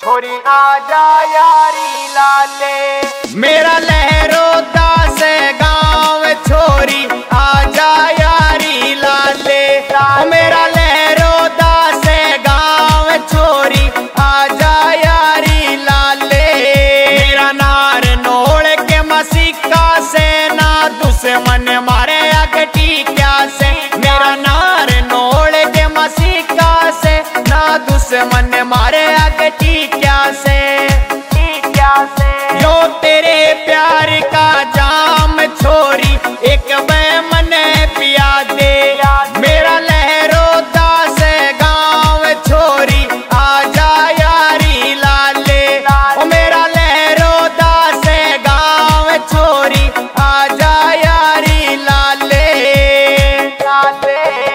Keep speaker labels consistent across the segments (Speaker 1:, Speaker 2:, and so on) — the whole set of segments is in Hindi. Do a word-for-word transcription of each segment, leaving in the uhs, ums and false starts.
Speaker 1: छोरी आजा यारी लाले। मेरा लहरों दास गाँव छोरी आजा यारी लाले। ओ मेरा लहरों दास गाँव छोरी आजा यारी लाले। मेरा नार नोड़ के मसीका से ना दुश्मन मारे अगटी क्या से। मेरा नार नोड़ के मसीका से ना दुश्मन मारे अगटी क्या से। क्या से यो तेरे प्यार का जाम छोरी एक बै मने पिया दे। मेरा लहरों दास गाँव छोरी आजा यारी लाले। ओ मेरा लहरों दास गाँव छोरी आजा यारी लाले। लाले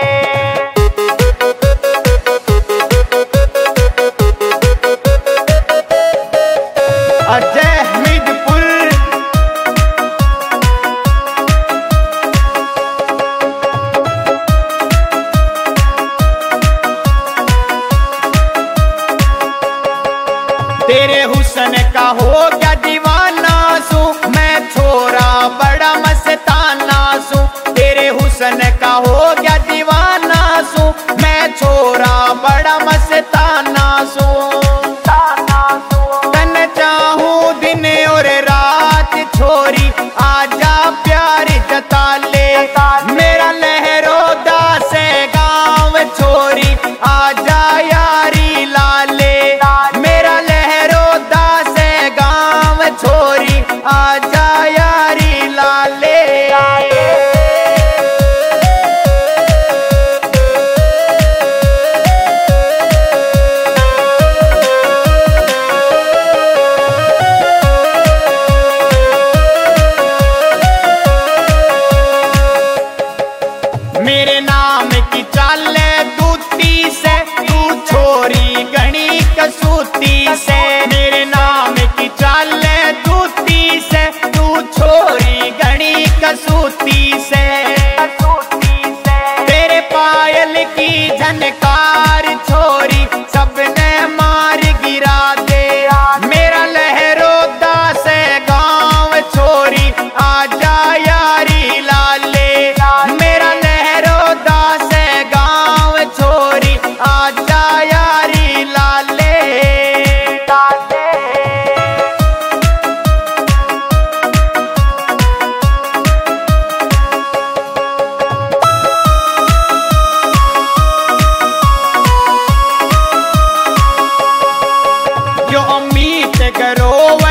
Speaker 1: अजय हमीदपुर तेरे हुस्न का हो गया दीवाना सू मैं छोरा बड़ा मस्ताना सू। तेरे हुस्न का हो गया दीवाना सू मैं छोरा बड़ा मस्ताना सू। तन चाहूं दिन और रात छोरी आजा प्यार जता ले। मेरा लहरों दास गाँव छोरी आजा यारी लाले। मेरा लहरों दास गाँव छोरी आजा यारी लाले। मेरे नाम की चाले दूती से तू छोरी गणी कसूती से। मेरे नाम की चाले दूती से तू छोरी गणी कसूती से। तेरे पायल की झनकार छोरी सबने मार गिरा दे। मेरा लहरों दास गाँव छोरी आजा यारी लाले। मेरा लहरों दास गाँव छोरी आजा यारी लाले। लाले जो उम्मीद करो